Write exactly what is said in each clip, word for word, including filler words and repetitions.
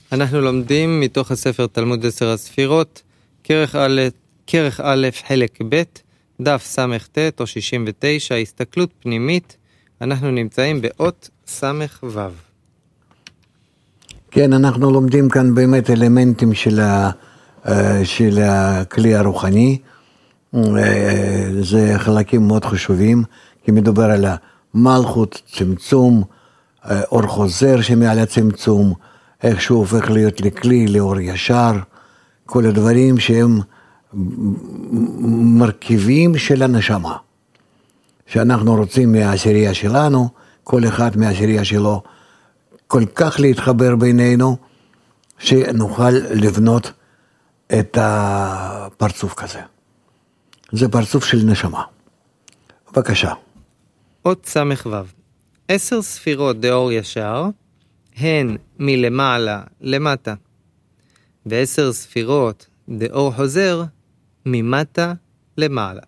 אנחנו לומדים מתוך הספר תלמוד עשר הספירות, כרך א', כרך א', חלק ב', דף סמך ת' או שישים ותשע, הסתכלות פנימית. אנחנו נמצאים באות סמך ו'. כן, אנחנו לומדים כאן באמת אלמנטים של, ה, של הכלי הרוחני. זה חלקים מאוד חשובים, כי מדובר על המלכות, צמצום, אור חוזר שמעל הצמצום, איך שהוא הופך להיות לכלי, לאור ישר, כל הדברים שהם מרכיבים של הנשמה. שאנחנו רוצים מהעשירייה שלנו, כל אחד מהעשירייה שלו, כל כך להתחבר בינינו, שנוכל לבנות את הפרצוף כזה. זה פרצוף של נשמה. בבקשה. אות סמך ו'. עשר ספירות דאור ישר, הן מלמעלה למטה, ועשר ספירות דאור חוזר, ממטה למעלה.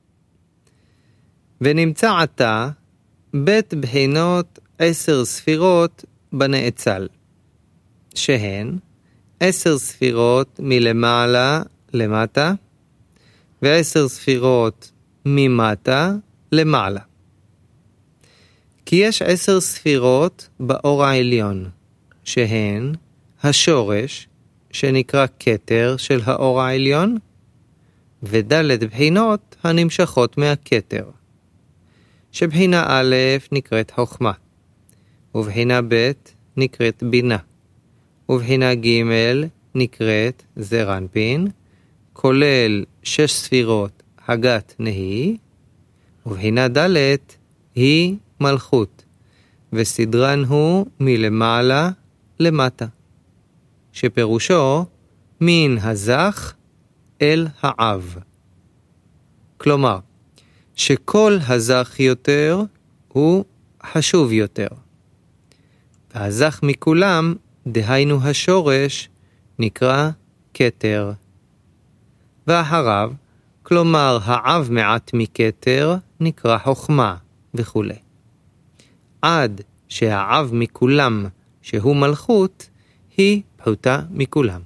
ונמצא עתה בית בחינות עשר ספירות בנאצל, שהן עשר ספירות מלמעלה למטה, ועשר ספירות ממטה למעלה. כי יש עשר ספירות באור העליון, שהן השורש, שנקרא כתר של האור העליון, ודלת בחינות הנמשכות מהכתר, שבחינה א' נקראת חוכמה, ובחינה ב' נקראת בינה, ובחינה ג' נקראת זר אנפין, כולל שש ספירות הגת נהי, ובחינה ד' היא מלכות, וסדרן הוא מלמעלה למטה, שפירושו מן הזך אל העב. כלומר, שכל הזך יותר הוא חשוב יותר. והזך מכולם, דהיינו השורש, נקרא כתר. ואחריו, כלומר העב מעט מכתר, נקרא חוכמה וכו'. עד שהעב מכולם, שהוא מלכות, היא פחותה מכולם.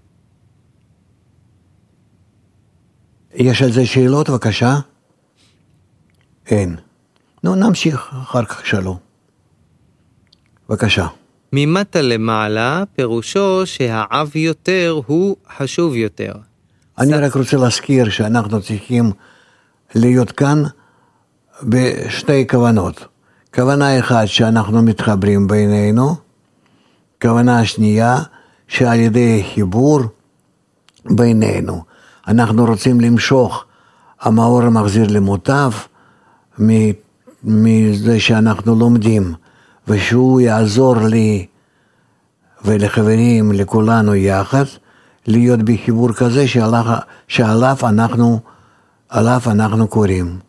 יש על זה שאלות, בבקשה? אין. נו, נמשיך אחר כך שלום. בבקשה. ממטה למעלה, פירושו שהעב יותר הוא חשוב יותר. אני רק רוצה להזכיר שאנחנו צריכים להיות כאן בשתי כוונות. כוונה אחת שאנחנו מתחברים בינינו, כוונה השנייה שעל ידי חיבור בינינו. אנחנו רוצים למשוך המאור המחזיר למוטב מזה שאנחנו לומדים, ושהוא יעזור לי ולחברים, לכולנו יחד, להיות בחיבור כזה שעליו, שעליו אנחנו, עליו אנחנו קוראים.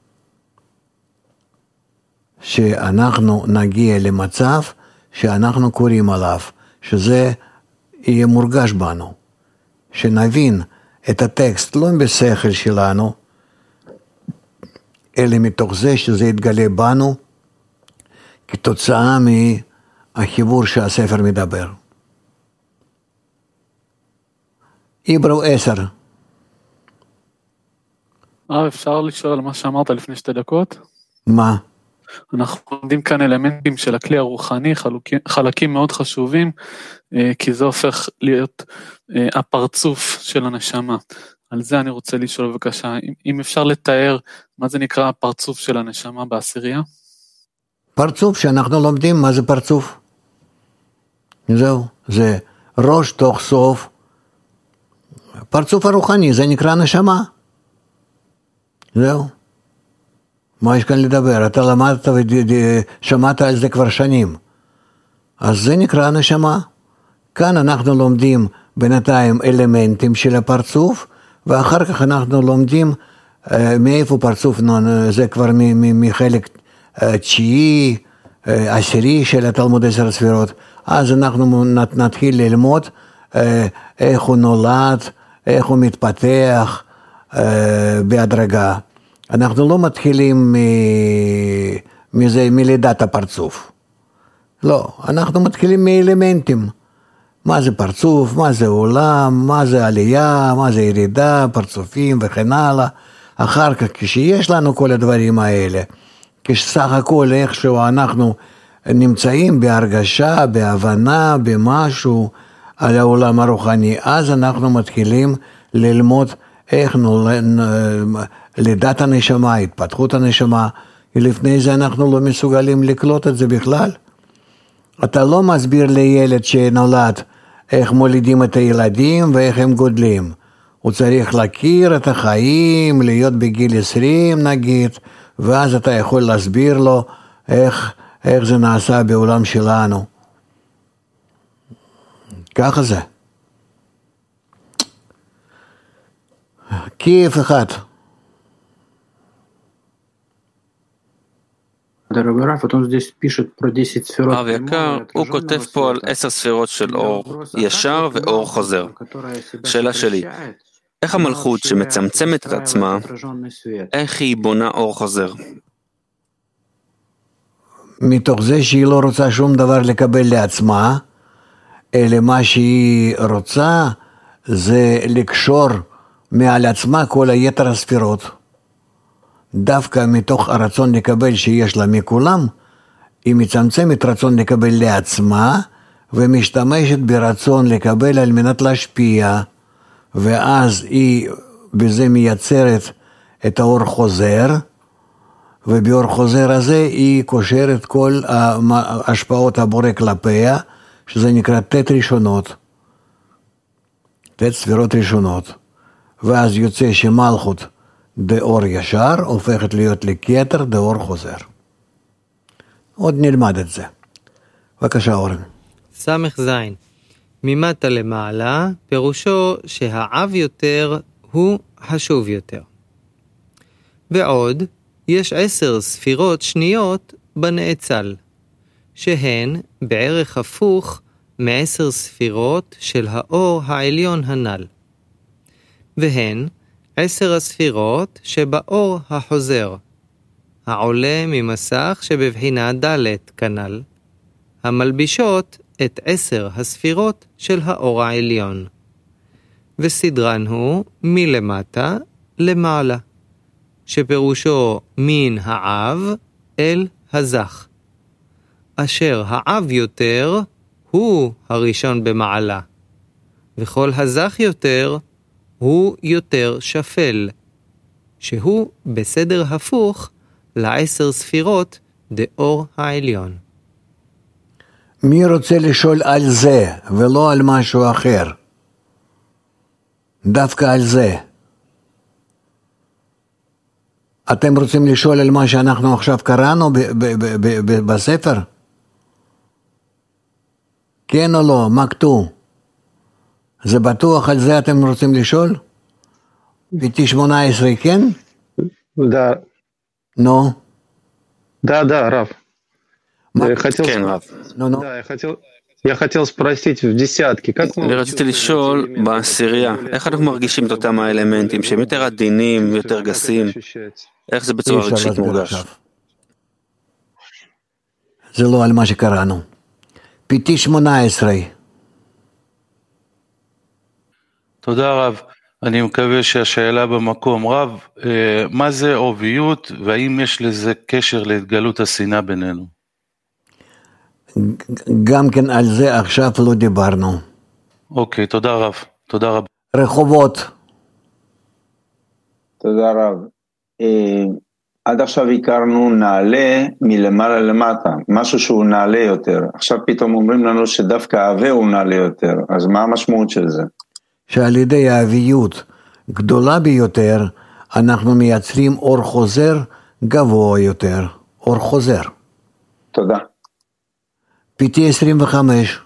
שאנחנו נגיע למצב שאנחנו קוראים עליו, שזה יהיה מורגש בנו, שנבין את הטקסט לא בשכל שלנו, אלא מתוך זה שזה יתגלה בנו, כתוצאה מהחיבור שהספר מדבר. עברו עשר. אה, אפשר לשאול על מה שאמרת לפני שתי דקות? מה? אנחנו לומדים כאן אלמנטים של הכלי הרוחני, חלקים, חלקים מאוד חשובים, כי זה הופך להיות הפרצוף של הנשמה. על זה אני רוצה לשאול בבקשה, אם אפשר לתאר מה זה נקרא הפרצוף של הנשמה בעשירייה? פרצוף שאנחנו לומדים מה זה פרצוף. זהו, זה ראש תוך סוף. פרצוף הרוחני, זה נקרא נשמה. זהו. מה יש כאן לדבר? אתה למדת ושמעת על זה כבר שנים. אז זה נקרא נשמה. כאן אנחנו לומדים בינתיים אלמנטים של הפרצוף, ואחר כך אנחנו לומדים מאיפה פרצוף, זה כבר מחלק תשיעי, עשירי של התלמוד עשר הספירות. אז אנחנו נתחיל ללמוד איך הוא נולד, איך הוא מתפתח בהדרגה. אנחנו לא מתחילים מזה, מלידת הפרצוף. לא, אנחנו מתחילים מאלמנטים. מה זה פרצוף, מה זה עולם, מה זה עלייה, מה זה ירידה, פרצופים וכן הלאה. אחר כך, כשיש לנו כל הדברים האלה, כשסך הכל איכשהו אנחנו נמצאים בהרגשה, בהבנה, במשהו על העולם הרוחני, אז אנחנו מתחילים ללמוד איך לידת הנשמה, התפתחות הנשמה, ולפני זה אנחנו לא מסוגלים לקלוט את זה בכלל. אתה לא מסביר לילד שנולד איך מולידים את הילדים ואיך הם גודלים. הוא צריך להכיר את החיים, להיות בגיל עשרים נגיד, ואז אתה יכול להסביר לו איך, איך זה נעשה בעולם שלנו. ככה זה. כיף אחד. הרב יקר, הוא כותב פה על עשר ספירות של אור ישר ואור חוזר. שאלה שלי, איך המלכות שמצמצמת את עצמה, איך היא בונה אור חוזר? מתוך זה שהיא לא רוצה שום דבר לקבל לעצמה, אלא מה שהיא רוצה זה לקשור מעל עצמה כל היתר הספירות. דווקא מתוך הרצון לקבל שיש לה מכולם, היא מצמצמת רצון לקבל לעצמה, ומשתמשת ברצון לקבל על מנת להשפיע, ואז היא בזה מייצרת את האור חוזר, ובאור חוזר הזה היא קושרת כל ההשפעות הבורא כלפיה, שזה נקרא תת ראשונות, תת ספירות ראשונות, ואז יוצא שמלכות דאור ישר הופכת להיות לכתר דאור חוזר. עוד נלמד את זה. בבקשה אורן. סמך זין. ממטה למעלה, פירושו שהעב יותר הוא חשוב יותר. ועוד, יש עשר ספירות שניות בנאצל, שהן בערך הפוך מעשר ספירות של האור העליון הנ"ל. והן עשר הספירות שבאור החוזר, העולה ממסך שבבחינה ד' כנ"ל, המלבישות את עשר הספירות של האור העליון. וסדרן הוא מלמטה למעלה, שפירושו מן העב אל הזך, אשר העב יותר הוא הראשון במעלה, וכל הזך יותר הוא יותר שפל, שהוא בסדר הפוך לעשר ספירות דאור העליון. מי רוצה לשאול על זה ולא על משהו אחר? דווקא על זה. אתם רוצים לשאול על מה שאנחנו עכשיו קראנו ב- ב- ב- ב- בספר? כן או לא? מה כתוב? זה בטוח על זה אתם רוצים לשאול? ב-T שמונה עשרה, כן? Да. נו. Да, да, Рав. Я хотел... כן, רב. נו, נו. Да, я хотел... Я хотел спросить в десятке, как мы... ורציתי לשאול בעשירייה, איך אנחנו מרגישים את אותם האלמנטים שהם יותר עדינים, יותר גסים, איך זה בצורה רגשית מורגש? זה לא על מה שקראנו. ב-T שמונה עשרה. תודה רב, אני מקווה שהשאלה במקום. רב, מה זה עוביות והאם יש לזה קשר להתגלות השנאה בינינו? גם כן על זה עכשיו לא דיברנו. אוקיי, תודה רב, תודה רב. רחובות. תודה רב. עד עכשיו הכרנו נעלה מלמעלה למטה, משהו שהוא נעלה יותר. עכשיו פתאום אומרים לנו שדווקא ההווה הוא נעלה יותר, אז מה המשמעות של זה? שעל ידי האביות גדולה ביותר, אנחנו מייצרים אור חוזר גבוה יותר. אור חוזר. תודה. ב-T עשרים וחמש.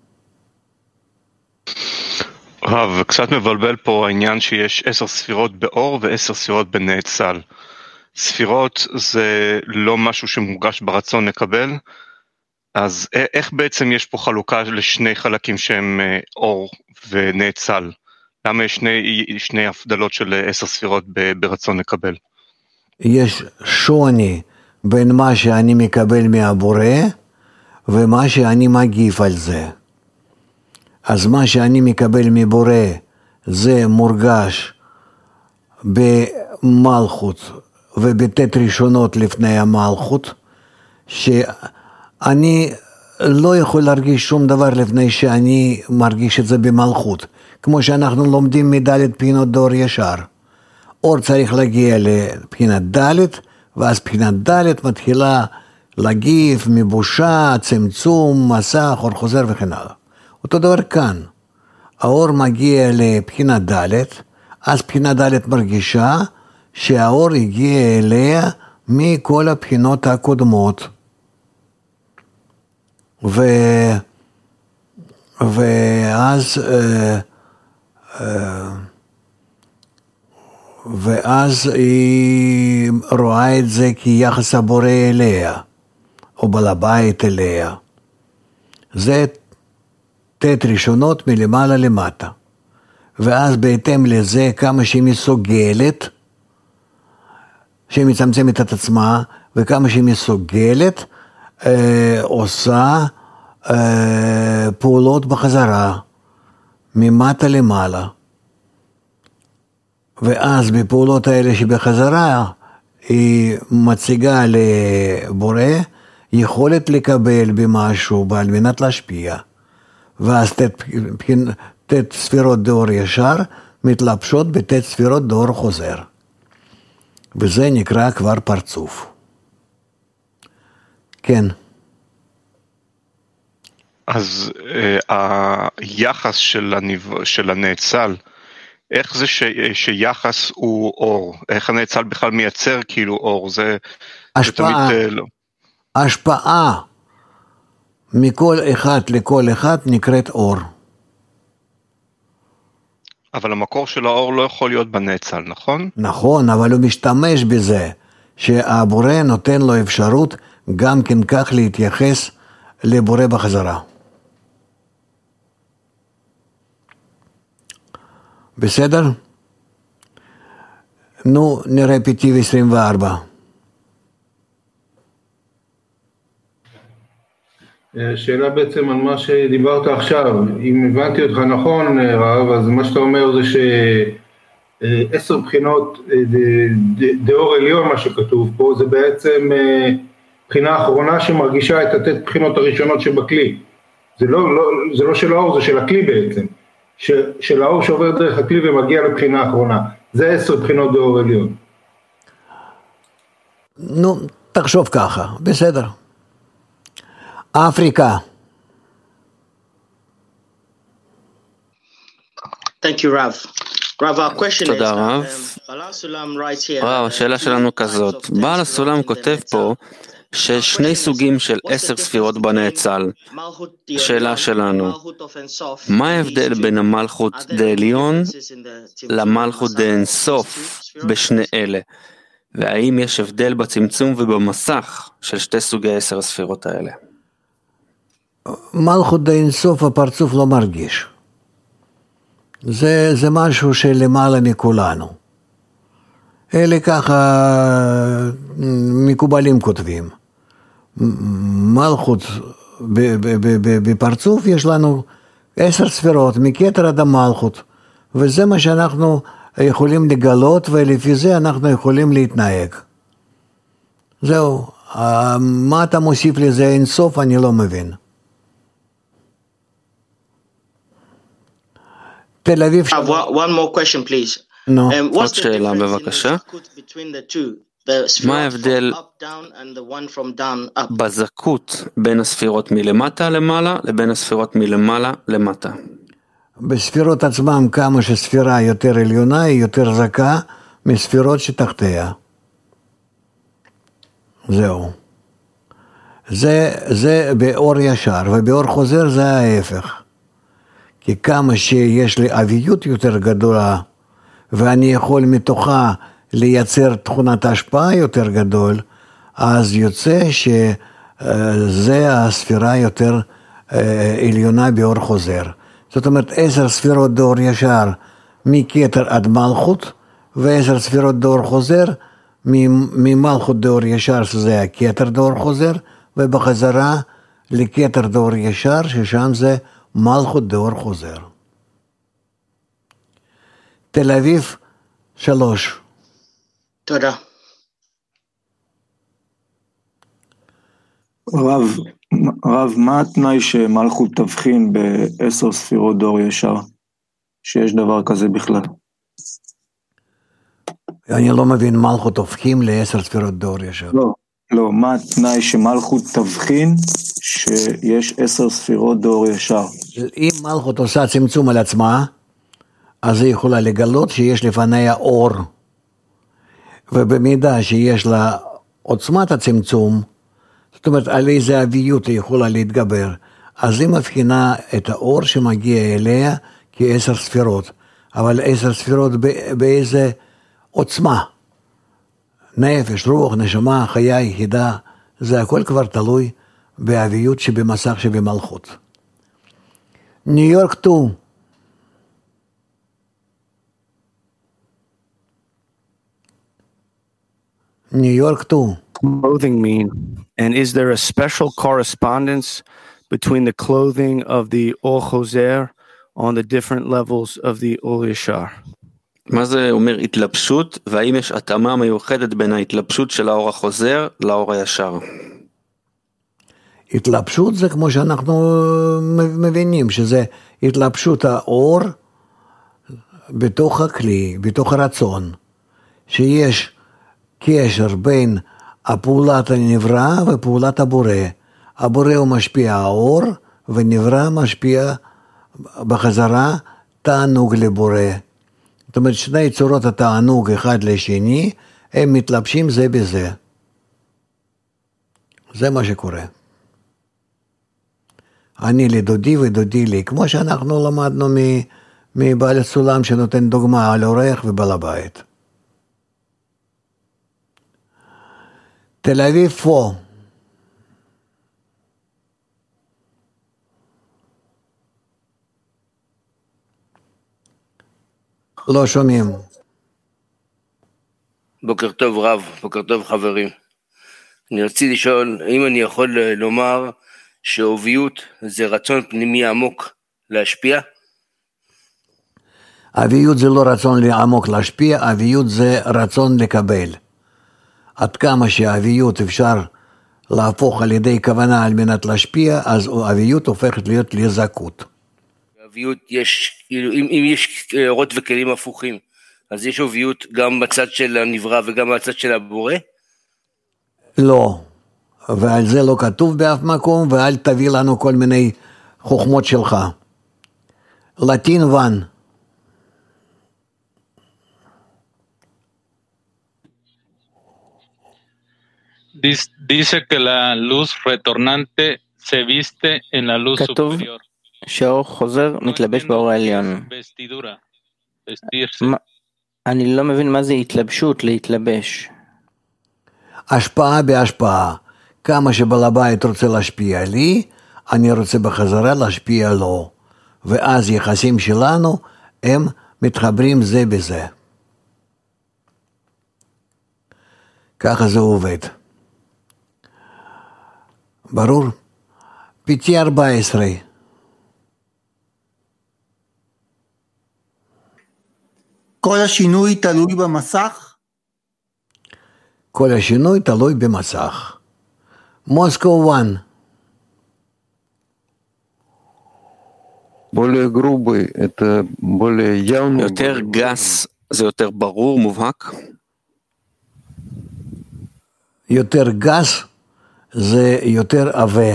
רב, קצת מבלבל פה העניין שיש עשר ספירות באור ועשר ספירות בנאצל. ספירות זה לא משהו שמורגש ברצון לקבל, אז איך בעצם יש פה חלוקה לשני חלקים שהם אור ונאצל? למה יש שני, שני הפדלות של עשר ספירות ברצון לקבל? יש שוני בין מה שאני מקבל מהבורא ומה שאני מגיב על זה. אז מה שאני מקבל מבורא, זה מורגש במלכות ובתת ראשונות לפני המלכות, שאני לא יכול להרגיש שום דבר לפני שאני מרגיש את זה במלכות, כמו שאנחנו לומדים מדלת בחינות דור ישר. אור צריך להגיע לבחינת דלת, ואז בחינת דלת מתחילה להגיב, מבושה, צמצום, מסך, אור חוזר וכן הלאה. אותו דבר כאן, האור מגיע לבחינת דלת, אז בחינת דלת מרגישה שהאור הגיע אליה מכל הבחינות הקודמות. ו... ואז אה, אה, ואז היא רואה את זה כיחס הבורא אליה, או בעל הבית אליה. זה תת ראשונות מלמעלה למטה. ואז בהתאם לזה כמה שהיא מסוגלת, שהיא מצמצמת את עצמה, וכמה שהיא מסוגלת, אה, עושה אה, פעולות בחזרה, ממטה למעלה. ואז בפעולות האלה שבחזרה, היא מציגה לבורא, יכולת לקבל במשהו, על מנת להשפיע. ואז תת, תת ספירות דאור ישר, מתלבשות בתת ספירות דאור חוזר. וזה נקרא כבר פרצוף. כן. אז אה, היחס של, הניב... של הנאצל, איך זה ש... שיחס הוא אור? איך הנאצל בכלל מייצר כאילו אור? זה, השפעה, זה תמיד לא. השפעה מכל אחד לכל אחד נקראת אור. אבל המקור של האור לא יכול להיות בנאצל, נכון? נכון, אבל הוא משתמש בזה, שהבורא נותן לו אפשרות גם כן כך להתייחס לבורא בחזרה. בסדר? נו, נראה פיטיב עשרים וארבע. שאלה בעצם על מה שדיברת עכשיו. אם הבנתי אותך נכון, רב, אז מה שאתה אומר זה שעשר בחינות דאור עליון, מה שכתוב פה, זה בעצם בחינה אחרונה שמרגישה את התת בחינות הראשונות שבכלי. זה לא, לא, זה לא של האור, זה של הכלי בעצם. ש, של האור שעובר דרך הכלי ומגיע לבחינה האחרונה. זה עשר בחינות דאור עליון. נו, תחשוב ככה, בסדר. אפריקה. Thank you, Rav. Rav, our question is, תודה רב. רב, השאלה שלנו כזאת. בעל הסולם כותב פה שיש שני סוגים של עשר ספירות בנאצל. שאלה שלנו, מה ההבדל בין המלכות דעליון למלכות דאינסוף בשני אלה? והאם יש הבדל בצמצום ובמסך של שתי סוגי עשר הספירות האלה? מלכות דאינסוף הפרצוף לא מרגיש. זה, זה משהו שלמעלה מכולנו. אלה ככה מקובלים כותבים. מלכות בפרצוף יש לנו עשר ספירות, מכתר עד המלכות. וזה מה שאנחנו יכולים לגלות, ולפי זה אנחנו יכולים להתנהג. זהו. מה אתה מוסיף לזה אינסוף, אני לא מבין. תל אביב... One more question, please. No. עוד שאלה בבקשה. מה ההבדל בזכות בין הספירות מלמטה למעלה לבין הספירות מלמעלה למטה? בספירות עצמם כמה שספירה יותר עליונה היא יותר זכה מספירות שתחתיה. זהו. זה, זה באור ישר, ובאור חוזר זה ההפך. כי כמה שיש לי אביות יותר גדולה, ואני יכול מתוכה לייצר תכונת השפעה יותר גדול, אז יוצא שזה הספירה יותר עליונה באור חוזר. זאת אומרת, עשר ספירות דאור ישר מכתר עד מלכות, ועשר ספירות דאור חוזר ממלכות דאור ישר, שזה הכתר דאור חוזר, ובחזרה לכתר דאור ישר, ששם זה מלכות דאור חוזר. תל אביב, שלוש. תודה. רב, רב, מה התנאי שמלכות תבחין בעשר ספירות דור ישר? שיש דבר כזה בכלל? אני לא מבין, מלכות הופכים לעשר ספירות דור ישר. לא, לא, מה התנאי שמלכות תבחין שיש עשר ספירות דור ישר? אם מלכות עושה צמצום על עצמה, אז היא יכולה לגלות שיש לפניה אור, ובמידה שיש לה עוצמת הצמצום, זאת אומרת על איזה אביות היא יכולה להתגבר, אז היא מבחינה את האור שמגיע אליה כעשר ספירות, אבל עשר ספירות באיזה עוצמה, נפש, רוח, נשמה, חיה, יחידה, זה הכל כבר תלוי באביות שבמסך שבמלכות. ניו יורק שתיים. New York too. Clothing mean, and is there a special correspondence between the clothing of the Or Choser on the different levels of the Or Yashar? מה זה אומר התלבשות, והאם יש התאמה מיוחדת בין ההתלבשות של האור החוזר לאור הישר? התלבשות זה כמו שאנחנו מבינים, שזה התלבשות האור בתוך הכלי, בתוך הרצון, שיש קשר בין הפעולת הנברא ופעולת הבורא. הבורא הוא משפיע האור, ונברא משפיע בחזרה תענוג לבורא. זאת אומרת, שני צורות התענוג אחד לשני, הם מתלבשים זה בזה. זה מה שקורה. אני לדודי ודודי לי, כמו שאנחנו למדנו מבעל הסולם שנותן דוגמה על אורח ובעל הבית. תל אביב פה. לא שומעים. בוקר טוב רב, בוקר טוב חברים. אני רציתי לשאול, האם אני יכול לומר שאוביות זה רצון פנימי עמוק להשפיע? אביות זה לא רצון עמוק להשפיע, אביות זה רצון לקבל. עד כמה שהאביות אפשר להפוך על ידי כוונה על מנת להשפיע, אז האביות הופכת להיות לזכות. אביות יש, אם, אם יש אורות וכלים הפוכים, אז יש אביות גם בצד של הנברא וגם בצד של הבורא? לא, ועל זה לא כתוב באף מקום, ואל תביא לנו כל מיני חוכמות שלך. לטין ון. Dice que la luz retornante se viste en la luz כתוב superior. שהאור חוזר מתלבש באור העליון. מה, אני לא מבין מה זה התלבשות, להתלבש. השפעה בהשפעה. כמה שבעל הבית רוצה להשפיע לי, אני רוצה בחזרה להשפיע לו. ואז יחסים שלנו הם מתחברים זה בזה. ככה זה עובד. ברור? פיתי ארבע עשרה. כל השינוי תלוי במסך? כל השינוי תלוי במסך. מוסקו אחת. более грубый, это более явный. יותר גס זה יותר ברור, מובהק? יותר גס זה יותר עבה,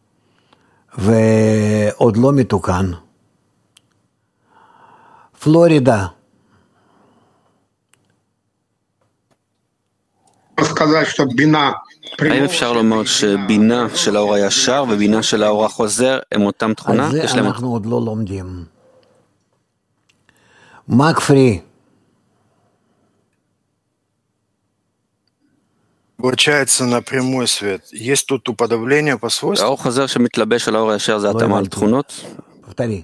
ועוד לא מתוקן. פלורידה. האם אפשר לומר שבינה של האור הישר ובינה של האור החוזר הם אותם תכונה? על זה אנחנו עוד לא לומדים. מקפרי. Получается на прямой свет. Есть тут уподобление по свойствам? האור חוזר שמתלבש על האור הישר זה התאמה על תכונות? повтори.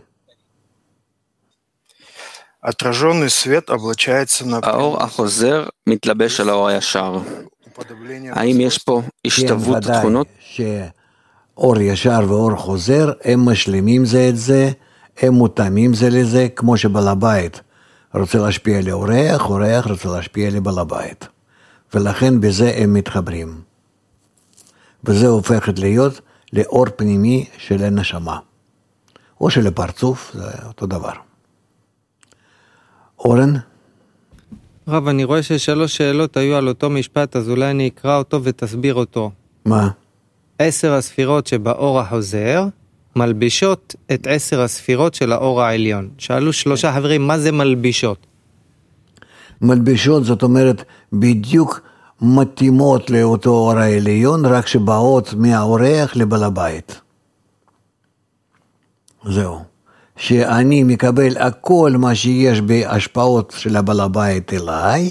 Отраженный свет облачается на האור החוזר מתלבש על האור הישר. האם יש פה השתוות תכונות? אור ישר ואור חוזר, הם משלימים זה את זה, הם מותאמים זה לזה, כמו שבעל הבית רוצה להשפיע על אורח, אורח רוצה להשפיע על בעל הבית. ולכן בזה הם מתחברים. וזה הופכת להיות לאור פנימי של הנשמה. או של הפרצוף, זה אותו דבר. אורן? רב, אני רואה ששלוש שאלות היו על אותו משפט, אז אולי אני אקרא אותו ותסביר אותו. מה? עשר הספירות שבאור החוזר, מלבישות את עשר הספירות של האור העליון. שאלו שלושה חברים, מה זה מלבישות? מלבישות זאת אומרת בדיוק מתאימות לאותו אור העליון, רק שבאות מהאורח לבעל הבית. זהו. שאני מקבל הכל מה שיש בהשפעות של הבעל הבית אליי,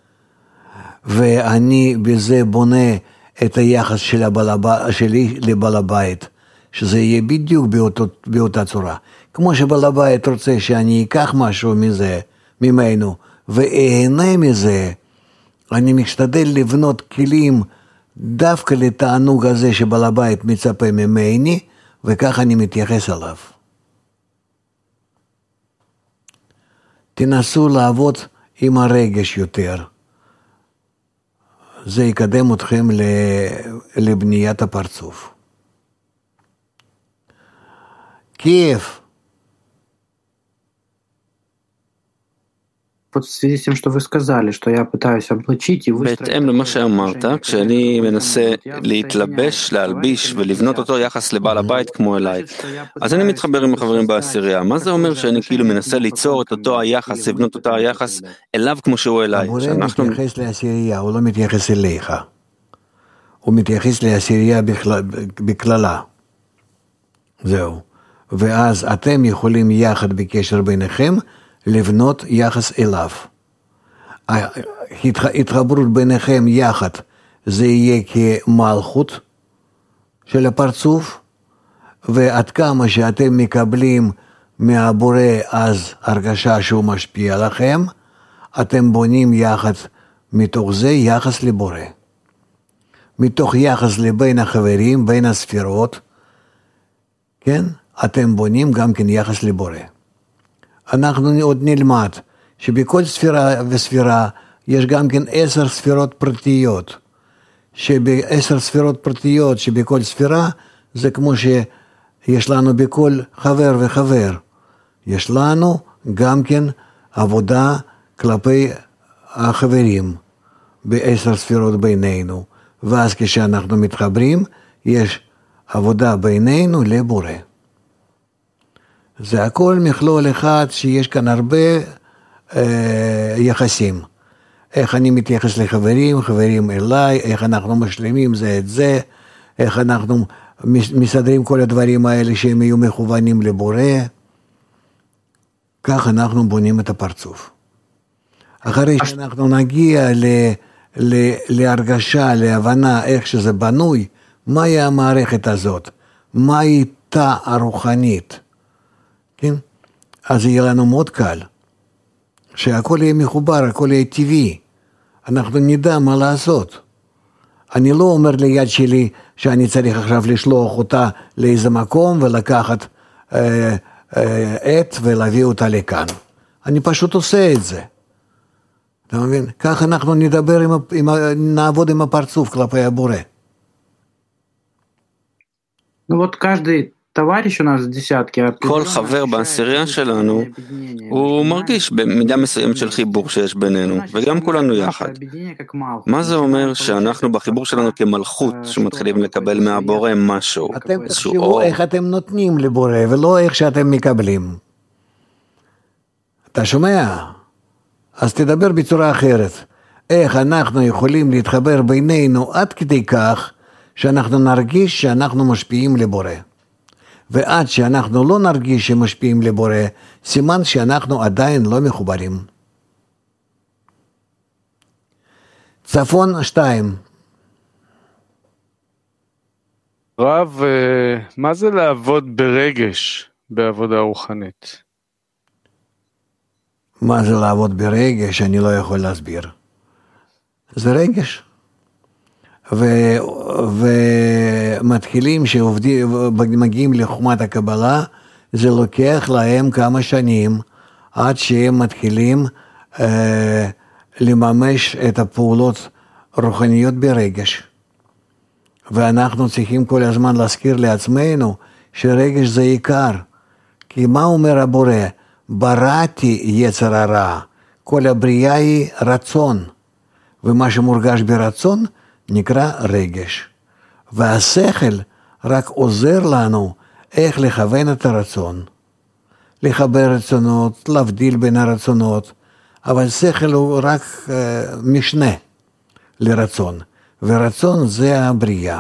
ואני בזה בונה את היחס של הבעל הבית, שלי לבעל הבית, שזה יהיה בדיוק באותו, באותה צורה. כמו שבעל הבית רוצה שאני אקח משהו מזה, ממנו, ואהנה מזה, אני משתדל לבנות כלים דווקא לתענוג הזה שבעל הבית מצפה ממני, וכך אני מתייחס אליו. תנסו לעבוד עם הרגש יותר. זה יקדם אתכם לבניית הפרצוף. Киев. Вот в связи с тем, что вы сказали, что я пытаюсь облачить и выстроить... בהתאם למה שאמרת, כשאני מנסה להתלבש, להלביש ולבנות אותו יחס לבעל הבית כמו אליי, אז אני מתחבר עם החברים בעשירייה. מה זה אומר שאני כאילו מנסה ליצור את אותו היחס, לבנות אותו היחס אליו כמו שהוא אליי? הבורא מתייחס לעשירייה, הוא לא מתייחס אליך. הוא מתייחס לעשירייה בכללה. זהו. ואז אתם יכולים יחד בקשר ביניכם, לבנות יחס אליו. התחברות ביניכם יחד, זה יהיה כמלכות של הפרצוף, ועד כמה שאתם מקבלים מהבורא אז הרגשה שהוא משפיע לכם, אתם בונים יחד מתוך זה יחס לבורא. מתוך יחס לבין החברים, בין הספירות, כן? אתם בונים גם כן יחס לבורא. אנחנו עוד נלמד שבכל ספירה וספירה יש גם כן עשר ספירות פרטיות, שבעשר ספירות פרטיות שבכל ספירה זה כמו שיש לנו בכל חבר וחבר. יש לנו גם כן עבודה כלפי החברים בעשר ספירות בינינו, ואז כשאנחנו מתחברים יש עבודה בינינו לבורא. זה הכל מכלול אחד שיש כאן הרבה אה, יחסים. איך אני מתייחס לחברים, חברים אליי, איך אנחנו משלימים זה את זה, איך אנחנו מסדרים כל הדברים האלה שהם יהיו מכוונים לבורא. כך אנחנו בונים את הפרצוף. אחרי שאנחנו נגיע ל, ל, להרגשה, להבנה איך שזה בנוי, מהי המערכת הזאת, מהי תא הרוחנית, כן? אז יהיה לנו מאוד קל, שהכל יהיה מחובר, הכל יהיה טבעי, אנחנו נדע מה לעשות. אני לא אומר ליד שלי שאני צריך עכשיו לשלוח אותה לאיזה מקום ולקחת אה, אה, עת ולהביא אותה לכאן. אני פשוט עושה את זה. אתה מבין? כך אנחנו נדבר עם, עם, נעבוד עם הפרצוף כלפי הבורא. Ну вот каждый товарищ у нас в десятке... כל חבר בעשירייה שלנו, הוא מרגיש במידה מסוימת של חיבור שיש בינינו, וגם כולנו יחד. מה זה אומר שאנחנו בחיבור שלנו כמלכות, שמתחילים לקבל מהבורא משהו? אתם תחשבו איך אתם נותנים לבורא, ולא איך שאתם מקבלים. אתה שומע? אז תדבר בצורה אחרת. איך אנחנו יכולים להתחבר בינינו עד כדי כך, שאנחנו נרגיש שאנחנו משפיעים לבורא. ועד שאנחנו לא נרגיש שמשפיעים לבורא, סימן שאנחנו עדיין לא מחוברים. צפון שתיים. רב, מה זה לעבוד ברגש בעבודה רוחנית? מה זה לעבוד ברגש? אני לא יכול להסביר. זה רגש. ו, ומתחילים שמגיעים לחומת הקבלה, זה לוקח להם כמה שנים עד שהם מתחילים אה, לממש את הפעולות רוחניות ברגש. ואנחנו צריכים כל הזמן להזכיר לעצמנו שרגש זה עיקר. כי מה אומר הבורא? בראתי יצר הרע, כל הבריאה היא רצון, ומה שמורגש ברצון נקרא רגש. והשכל רק עוזר לנו איך לכוון את הרצון, לחבר רצונות, להבדיל בין הרצונות, אבל שכל הוא רק uh, משנה לרצון, ורצון זה הבריאה.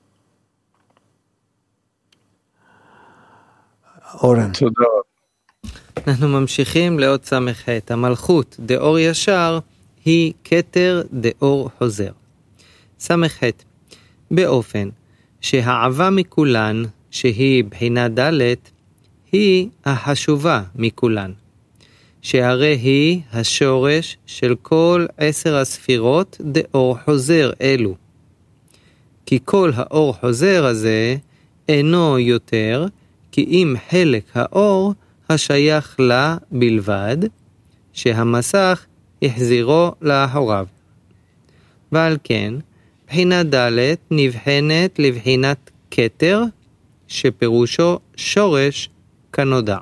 אורן. תודה. אנחנו ממשיכים לעוד סמך ח' המלכות דאור ישר היא כתר דאור חוזר. סמך ח' באופן שהעבה מכולן שהיא בחינה ד' היא החשובה מכולן, שהרי היא השורש של כל עשר הספירות דאור חוזר אלו. כי כל האור חוזר הזה אינו יותר כי אם חלק האור השייך לה בלבד, שהמסך החזירו לאחוריו. ועל כן, בחינה ד' נבחנת לבחינת כתר, שפירושו שורש כנודע.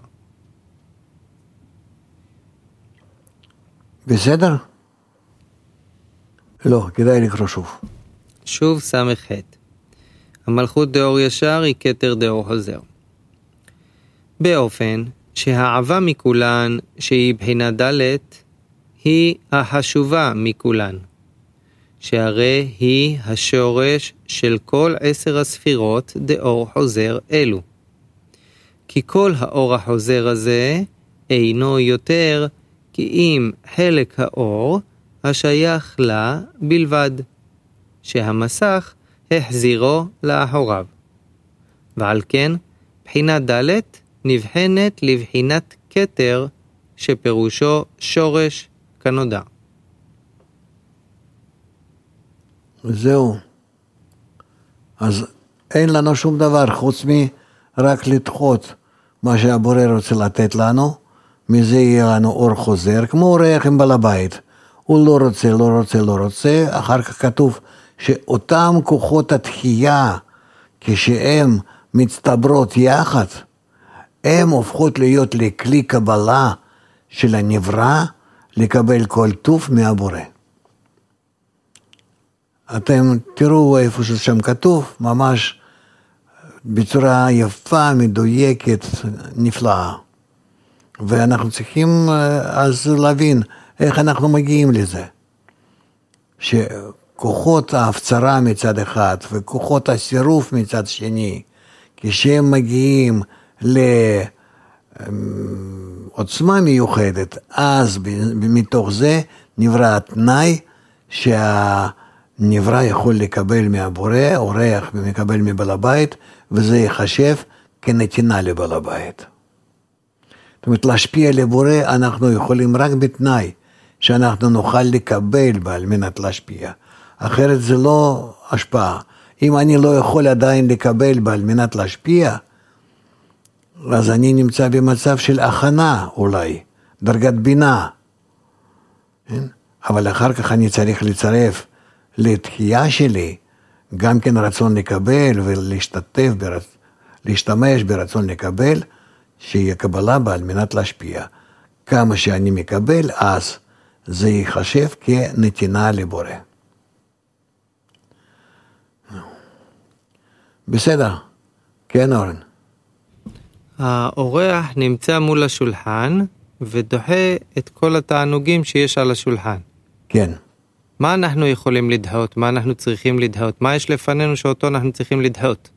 בסדר? לא, כדאי לקרוא שוב. שוב סמך ח' המלכות דאור ישר היא כתר דאור חוזר. באופן שהעבה מכולן שהיא בחינה ד' היא החשובה מכולן, שהרי היא השורש של כל עשר הספירות דאור חוזר אלו. כי כל האור החוזר הזה אינו יותר כי אם חלק האור השייך לה בלבד, שהמסך החזירו לאחוריו. ועל כן, בחינה ד' נבחנת לבחינת כתר, שפירושו שורש כנודע. זהו. אז אין לנו שום דבר חוץ מרק לדחות מה שהבורא רוצה לתת לנו, מזה יהיה לנו אור חוזר, כמו אורח עם בעל הבית. הוא לא רוצה, לא רוצה, לא רוצה, אחר כך כתוב שאותם כוחות התחייה, כשהם מצטברות יחד, הם הופכות להיות לכלי קבלה של הנברא, לקבל כל טוב מהבורא. אתם תראו איפה ששם כתוב, ממש בצורה יפה, מדויקת, נפלאה. ואנחנו צריכים אז להבין איך אנחנו מגיעים לזה. שכוחות ההפצרה מצד אחד וכוחות הסירוף מצד שני, כשהם מגיעים לעוצמה מיוחדת, אז מתוך זה נברא התנאי שהנברא יכול לקבל מהבורא, אורח ומקבל מבעל הבית, וזה יחשב כנתינה לבעל הבית. זאת אומרת, להשפיע לבורא אנחנו יכולים רק בתנאי שאנחנו נוכל לקבל על מנת להשפיע. אחרת זה לא השפעה. אם אני לא יכול עדיין לקבל על מנת להשפיע, אז אני נמצא במצב של הכנה אולי, דרגת בינה. אבל אחר כך אני צריך לצרף לתחייה שלי, גם כן רצון לקבל ולהשתתף, ברצ... להשתמש ברצון לקבל, שיהיה קבלה בה על מנת להשפיע. כמה שאני מקבל, אז זה ייחשב כנתינה לבורא. בסדר, כן אורן. האורח נמצא מול השולחן ודוחה את כל התענוגים שיש על השולחן. כן. מה אנחנו יכולים לדחות? מה אנחנו צריכים לדחות? מה יש לפנינו שאותו אנחנו צריכים לדחות?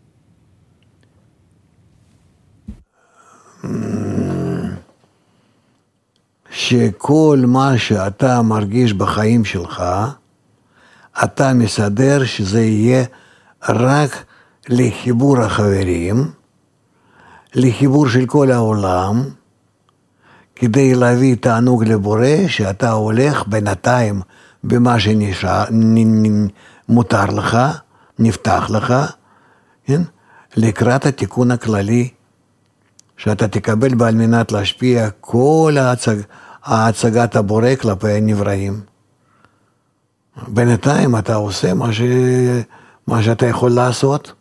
שכל מה שאתה מרגיש בחיים שלך, אתה מסדר שזה יהיה רק לחיבור החברים, לחיבור של כל העולם, כדי להביא תענוג לבורא, שאתה הולך בינתיים במה שנשאר, מותר לך, נפתח לך, כן? לקראת התיקון הכללי, שאתה תקבל בעל מנת להשפיע כל ההצג, ההצגת הבורא כלפי הנבראים. בינתיים אתה עושה מה, ש... מה שאתה יכול לעשות.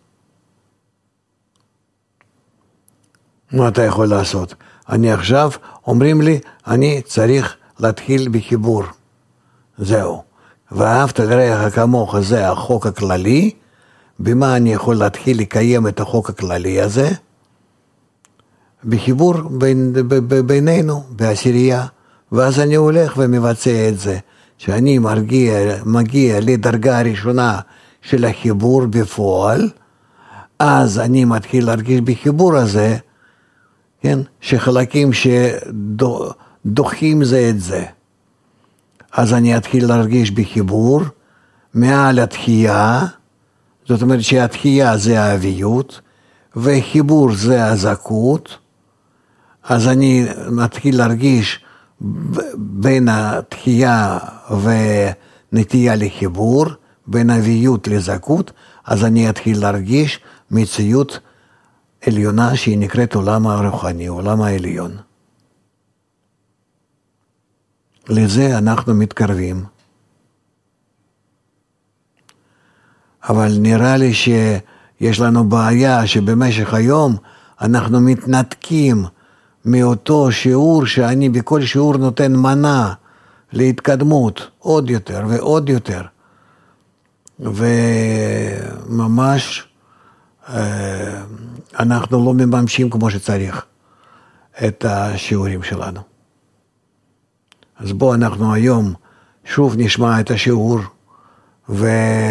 מה אתה יכול לעשות? אני עכשיו, אומרים לי, אני צריך להתחיל בחיבור. זהו. ואהבת לרעך כמוך, זה החוק הכללי. במה אני יכול להתחיל לקיים את החוק הכללי הזה? בחיבור בין, ב, ב, בינינו, בעשירייה. ואז אני הולך ומבצע את זה. שאני מגיע, מגיע לדרגה הראשונה של החיבור בפועל, אז אני מתחיל להרגיש בחיבור הזה, כן? שחלקים שדוחים זה את זה. אז אני אתחיל להרגיש בחיבור, מעל התחייה, זאת אומרת שהתחייה זה האביות, וחיבור זה הזכות, אז אני מתחיל להרגיש בין התחייה ונטייה לחיבור, בין אביות לזכות, אז אני אתחיל להרגיש מציאות עליונה שהיא נקראת עולם הרוחני, עולם העליון. לזה אנחנו מתקרבים. אבל נראה לי שיש לנו בעיה שבמשך היום אנחנו מתנתקים מאותו שיעור שאני בכל שיעור נותן מנה להתקדמות עוד יותר ועוד יותר. וממש אנחנו לא מממשים כמו שצריך את השיעורים שלנו. אז בואו אנחנו היום שוב נשמע את השיעור ו...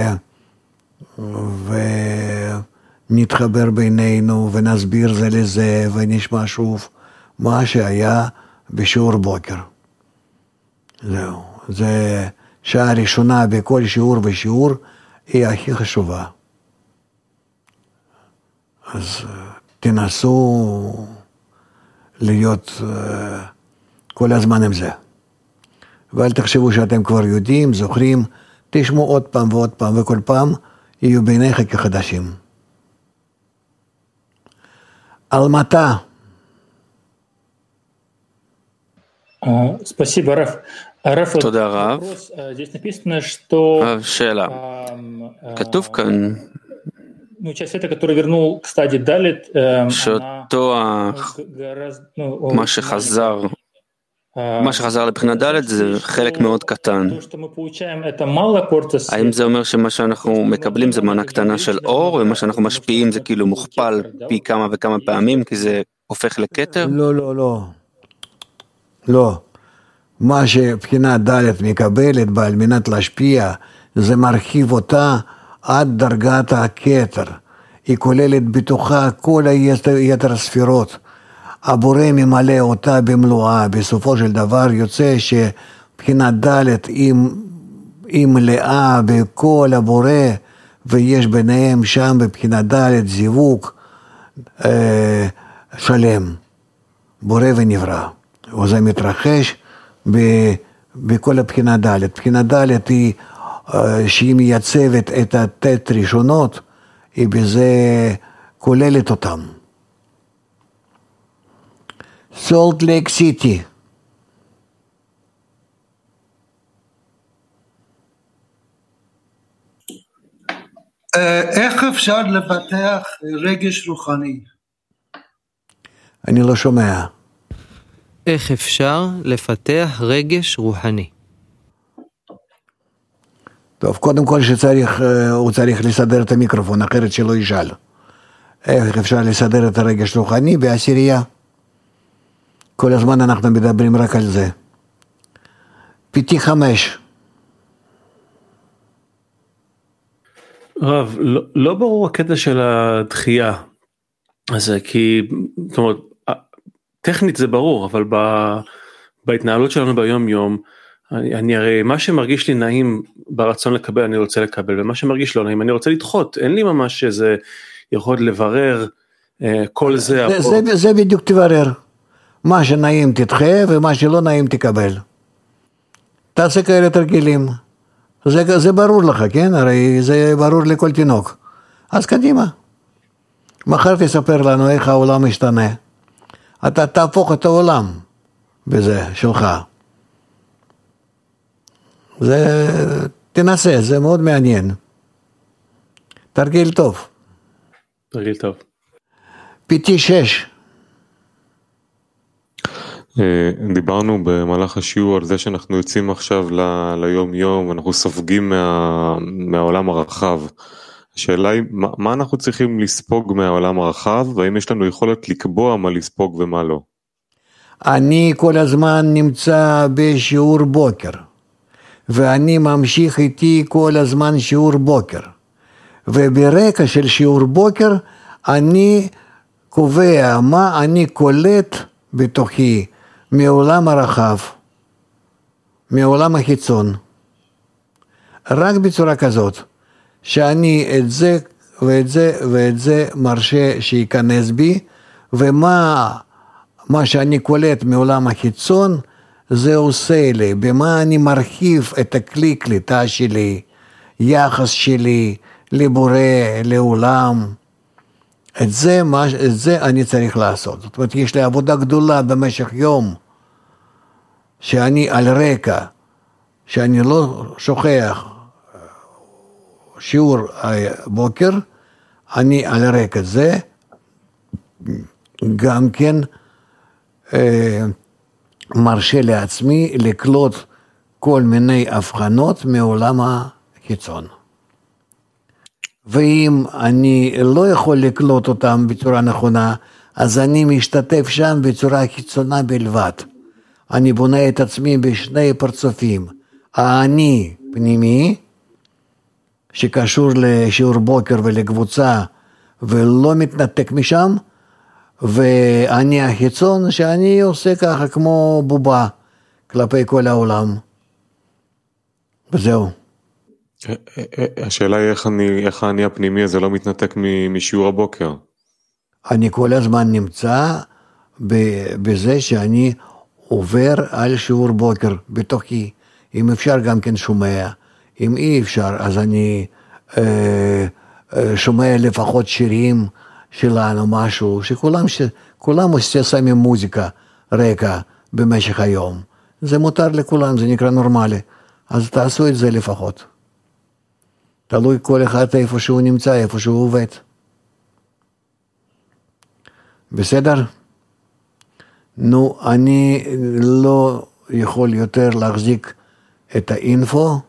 ונתחבר בינינו ונסביר זה לזה ונשמע שוב מה שהיה בשיעור בוקר. זהו, זה שעה ראשונה בכל שיעור ושיעור היא הכי חשובה. אז תנסו להיות כל הזמן עם זה. ואל תחשבו שאתם כבר יודעים, זוכרים, תשמעו עוד פעם ועוד פעם וכל פעם יהיו בעיניך כחדשים. Алмата. Спасибо, Раф. Раф, תודה רב. здесь написано, что רב, שאלה. כתוב כאן ну, часть это, которая вернул к стадии Далит, שאותו מה שחזר מה שחזר לבחינה ד' זה חלק מאוד קטן. האם זה אומר שמה שאנחנו מקבלים זה מנה קטנה של אור, ומה שאנחנו משפיעים זה כאילו מוכפל פי כמה וכמה פעמים, כי זה הופך לכתר? לא, לא, לא. לא. מה שבחינה ד' מקבלת בה על מנת להשפיע, זה מרחיב אותה עד דרגת הכתר. היא כוללת בתוכה כל היתר הספירות. הבורא ממלא אותה במלואה, בסופו של דבר יוצא שבחינת ד' היא מלאה בכל הבורא, ויש ביניהם שם בבחינת ד' זיווג אה, שלם, בורא ונברא. וזה מתרחש ב, בכל הבחינת ד'. בחינת ד' היא, אה, שהיא מייצבת את התת ראשונות, היא בזה כוללת אותם. סולט לייק סיטי. איך אפשר לפתח רגש רוחני? אני לא שומע. איך אפשר לפתח רגש רוחני? טוב, קודם כל שצריך, הוא צריך לסדר את המיקרופון, אחרת שלא ישאל. איך אפשר לסדר את הרגש רוחני בעשירייה? כל הזמן אנחנו מדברים רק על זה. פיתי חמש. רב, לא, לא ברור הקטע של הדחייה. אז כי, זאת אומרת, טכנית זה ברור, אבל ב, בהתנהלות שלנו ביום יום, אני, אני הרי, מה שמרגיש לי נעים ברצון לקבל, אני רוצה לקבל, ומה שמרגיש לא נעים, אני רוצה לדחות. אין לי ממש איזה יכול לברר אה, כל זה. זה, זה, זה בדיוק תברר. מה שנעים תדחה ומה שלא נעים תקבל. תעשה כאלה תרגילים. זה, זה ברור לך, כן? הרי זה ברור לכל תינוק. אז קדימה. מחר תספר לנו איך העולם משתנה. אתה תהפוך את העולם בזה שלך. זה, תנסה, זה מאוד מעניין. תרגיל טוב. תרגיל טוב. פי טי שש. דיברנו במהלך השיעור על זה שאנחנו יוצאים עכשיו ליום יום, ואנחנו סופגים מה, מהעולם הרחב. השאלה היא, מה, מה אנחנו צריכים לספוג מהעולם הרחב, והאם יש לנו יכולת לקבוע מה לספוג ומה לא? אני כל הזמן נמצא בשיעור בוקר, ואני ממשיך איתי כל הזמן שיעור בוקר. וברקע של שיעור בוקר, אני קובע מה אני קולט בתוכי, מעולם הרחב, מעולם החיצון. רק בצורה כזאת, שאני את זה ואת זה ואת זה מרשה שייכנס בי, ומה מה שאני קולט מעולם החיצון, זה עושה לי, במה אני מרחיב את הכלי קליטה שלי, יחס שלי לבורא, לעולם. את זה, מה, את זה אני צריך לעשות. זאת אומרת, יש לי עבודה גדולה במשך יום, שאני על רקע, שאני לא שוכח שיעור הבוקר, אני על רקע זה, גם כן אה, מרשה לעצמי לקלוט כל מיני הבחנות מעולם החיצון. ואם אני לא יכול לקלוט אותם בצורה נכונה, אז אני משתתף שם בצורה חיצונה בלבד. אני בונה את עצמי בשני פרצופים. האני פנימי, שקשור לשיעור בוקר ולקבוצה, ולא מתנתק משם, ואני החיצון שאני עושה ככה כמו בובה, כלפי כל העולם. וזהו. השאלה היא איך אני, איך אני הפנימי הזה לא מתנתק משיעור הבוקר. אני כל הזמן נמצא בזה שאני עובר על שיעור בוקר בתוכי. אם אפשר גם כן שומע, אם אי אפשר אז אני אה, אה, שומע לפחות שירים שלנו, משהו, שכולם כולם שמים מוזיקה רקע במשך היום. זה מותר לכולם, זה נקרא נורמלי. אז תעשו את זה לפחות. תלוי כל אחד איפה שהוא נמצא, איפה שהוא עובד. בסדר? נו, אני לא יכול יותר להחזיק את האינפו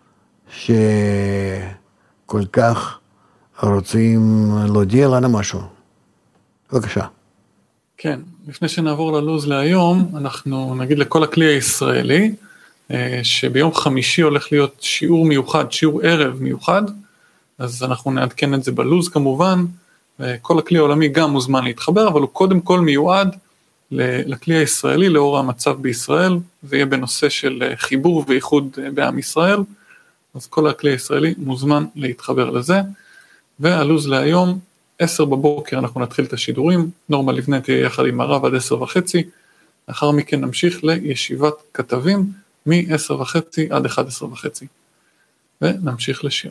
שכל כך רוצים להודיע לנו משהו. בבקשה. כן, לפני שנעבור ללוז להיום, אנחנו נגיד לכל הכלי הישראלי, שביום חמישי הולך להיות שיעור מיוחד, שיעור ערב מיוחד, אז אנחנו נעדכן את זה בלוז כמובן, כל הכלי העולמי גם מוזמן להתחבר, אבל הוא קודם כל מיועד לכלי הישראלי לאור המצב בישראל, זה יהיה בנושא של חיבור ואיחוד בעם ישראל, אז כל הכלי הישראלי מוזמן להתחבר לזה, והלוז להיום, עשר בבוקר אנחנו נתחיל את השידורים, נורמה לבנה תהיה יחד עם הרב עד עשר וחצי, לאחר מכן נמשיך לישיבת כתבים, מ-עשר וחצי עד אחת עשרה וחצי, ונמשיך לשיר.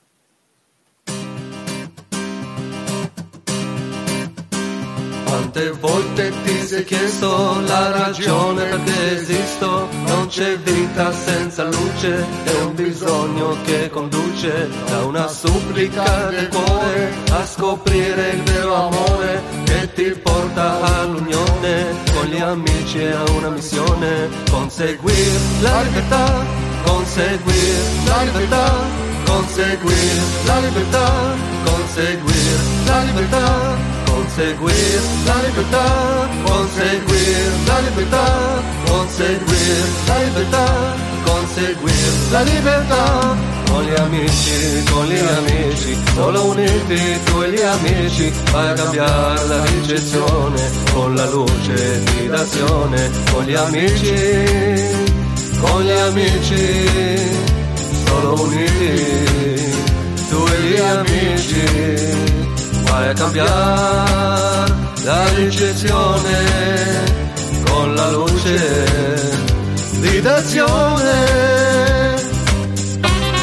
Quante volte ti sei chiesto la ragione perché esisto, non c'è vita senza luce, è un bisogno che conduce da una supplica del cuore a scoprire il vero amore che ti porta all'unione con gli amici e a una missione, conseguir la libertà, conseguir la libertà, conseguir la libertà, conseguir la libertà. Conseguir la libertà, conseguir la libertà, conseguir la libertà, conseguir la libertà. Con gli amici, con gli amici, solo uniti tu e gli amici, vai a cambiare la ricezione, con la luce di d'azione. Con gli amici, con gli amici, solo uniti tu e gli amici, vai a cambiare la ricezione con la luce di d'azione.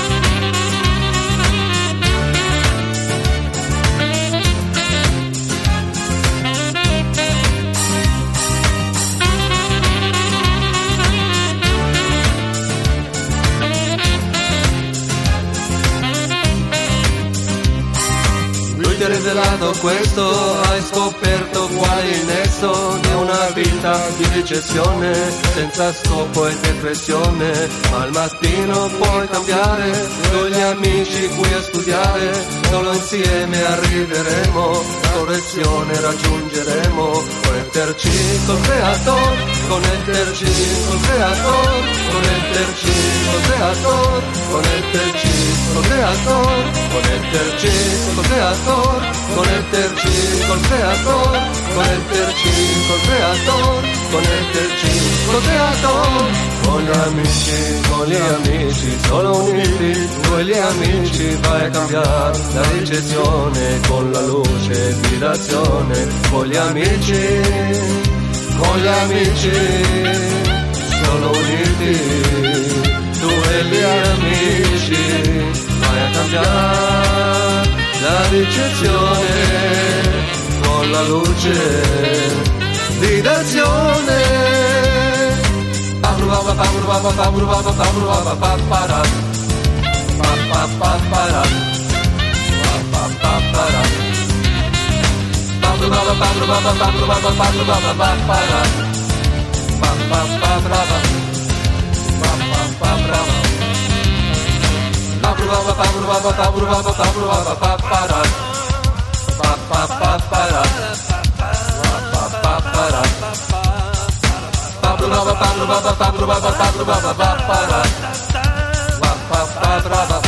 studiato questo, hai scoperto qual è il nesso di una vita di recessione, senza scopo e depressione, ma al mattino puoi cambiare, con gli amici qui a studiare, solo insieme arriveremo, la correzione raggiungeremo, connetterci col creator, connetterci col creator, connetterci col creator, connetterci col creator, connetterci col creator, connetterci col creator, connetterci col creator, connetterci col creator, con gli amici, con gli amici, solo uniti, con gli amici vai a cambiare la recessione, con la luce di d'azione, con gli amici, con gli amici, solo uniti, tu e gli amici, vai a cambiare la ricezione con la luce di d'azione. Ba